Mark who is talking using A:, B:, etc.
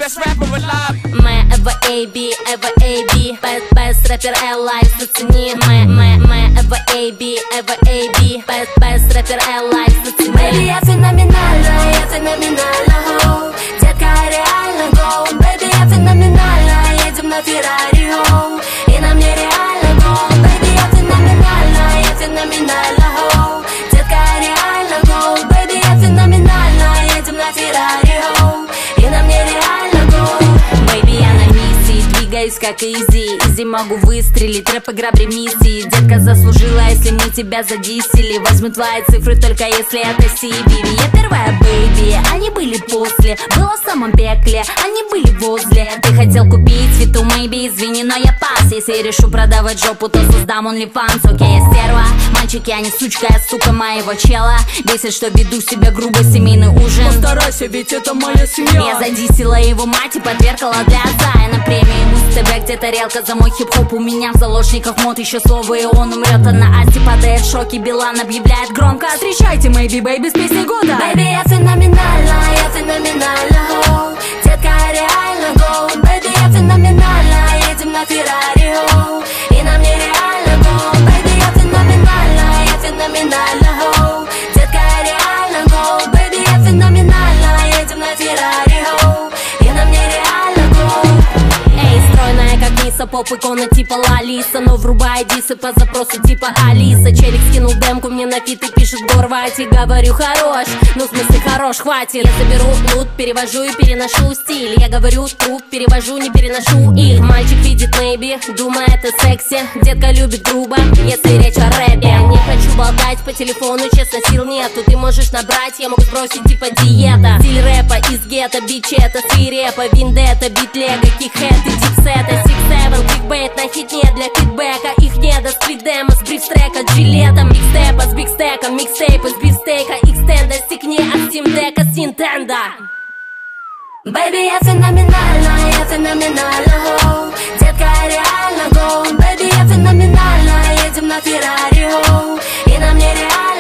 A: best rapper alive.
B: Мы Эва Эйби, best рэпер alive, зацени. Мы Эва Эйби, best рэпер alive, зацени.
C: Baby, я феноменальна, хоу. Детка, реально гоу. Baby, я феноменальна, едем на Феррари, хоу. И на мне реально гоу. Baby, я феноменальна, хоу. Детка, реально гоу. Baby, я феноменальна, едем на Феррари, хоу. И на мне реально гоу.
B: Baby, я на миссии, двигаюсь как изи. Изи могу выстрелить, рэп игра при миссии. Детка заслужила, если мы тебя задисили. Возьму твои цифры, только если это CBV. Я первая, бэйби, они были после. Было в самом пекле, они были возле. Ты хотел купить фиту, maybe, извини, но я пас. Если решу продавать жопу, то создам OnlyFans. Окей, я стерва, мальчики, я не сучка, я сука моего чела. Бесит, что веду себя грубо, семейный ужин.
A: Постарайся, ведь это моя семья.
B: Я задисила его мать и подвергала для отца. Я на премии Муз-ТВ, где тарелка за мой хип-хоп. У меня в заложниках мод еще слово, и он умрет. А на Асте падает в шоке, Билан объявляет громко: встречайте, Maybe Baby с песней года.
C: Baby, я феноменальна, хоу. Детка, реально гоу. Baby, я феноменальна, едем на Феррари, хоу. И на мне реально гоу. Baby, я феноменальна, хоу. Детка, реально гоу. Baby, я феноменальна, едем на Феррари, хоу. И на мне реально гоу.
B: Эй, стройная как Ниса, поп-икона типа Лалиса. Но врубай дисы по запросу типа Алиса. Челик скинул демку мне на фит и пишет Горвати. Говорю хорош, ну в смысле хорош, хватит. Я заберу лут, перевожу и переношу стиль. Я говорю труп, перевожу, не переношу их. Мальчик видит maybe, думает это секси. Детка любит грубо, если речь о рэпе. Я не хочу болтать по телефону, честно сил нету. Ты можешь набрать, я могу сбросить типа диета. Стиль рэпа из гетто, бичи это свирепо. Виндетта, бит лего, кик-хэт и дипсета. 6-7, кликбейт на хитне для фидбэка. Их не до стрит-демо с бриф-трека, джилетом. Микстепа с бигстеком, микстейпы с бифстейка. Экстенда, стикни от стимдека с Nintendo.
C: Baby, я феноменальна, хоу. Детка, реально гоу. Baby, я феноменальна, едем на Феррари, хоу. И на мне реально